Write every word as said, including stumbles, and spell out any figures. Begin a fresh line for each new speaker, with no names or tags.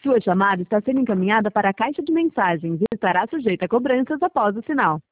Sua chamada está sendo encaminhada para a caixa de mensagens e estará sujeita a cobranças após o sinal.